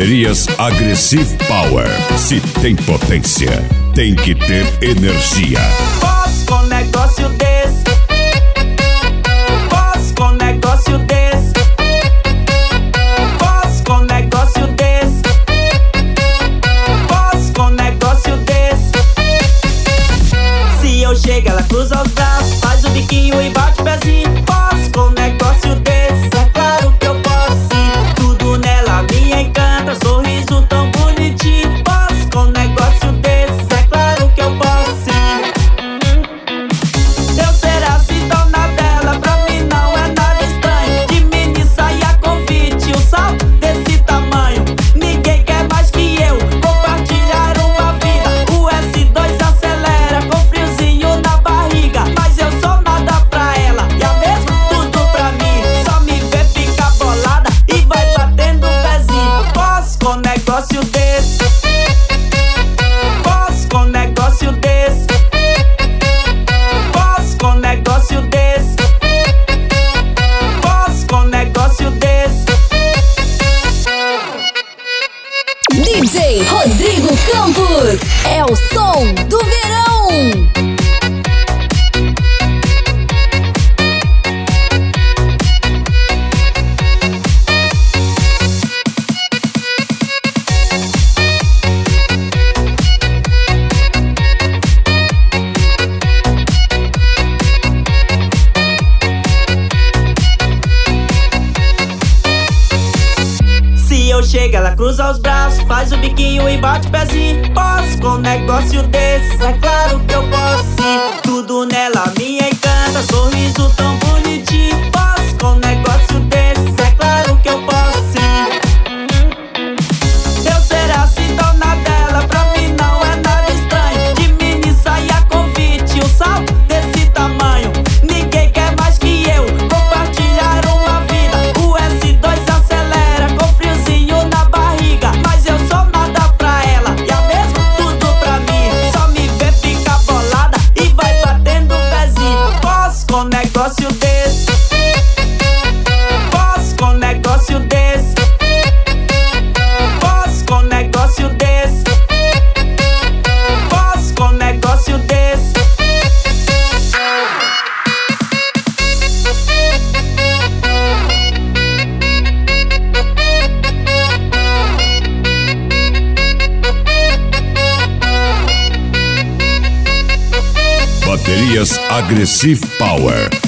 Baterias Aggressive Power. Se tem potência, tem que ter energia. Posso com negócio desse. Posso com negócio desse. Posso com negócio desse. Posso com negócio desse. Se eu chego, ela cruza os braços, faz o biquinho e bate o pezinho. Posso com negócio desse. É claro que eu posso sim. Tudo nela me encanta, sorriso tão bonitinho. Posso com negócio desse. É claro que eu posso sim. Eu ser assim dona dela, pra mim não é nada estranho. De mini saia convite, um salto desse tamanho. Ninguém quer mais que eu compartilhar uma vida. O S2 acelera com friozinho na barriga. Mas eu sou nada pra ela, e a mesmo tudo pra mim. Só me vê ficar bolada e vai batendo o pezinho. Posso com negócio desse. Posso com negócio desse. Posso com negócio desse. Posso com negócio desse. DJ Rodrigo Campos é o som do verão. Se eu chego, ela cruza os braços, faz o biquinho e bate o pezinho. Posso com negócio desses, é claro que eu posso sim. Tudo nela me encanta, sorriso tão bonitinho. Posso com negócio desses, é claro que eu posso sim. Eu ser assim dona dela, pra mim não é nada estranho. De mini saia convite, um salto desse tamanho. Ninguém quer mais que eu compartilhar uma vida. O S2 acelera com friozinho na barriga. Mas eu sou nada pra ela, e a mesmo tudo pra mim. Só me vê ficar bolada e vai batendo o pezinho. Posso com negócio desse. Posso com negócio desse. Posso com negócio desse. Posso com negócio desse. Baterias Aggressive Power.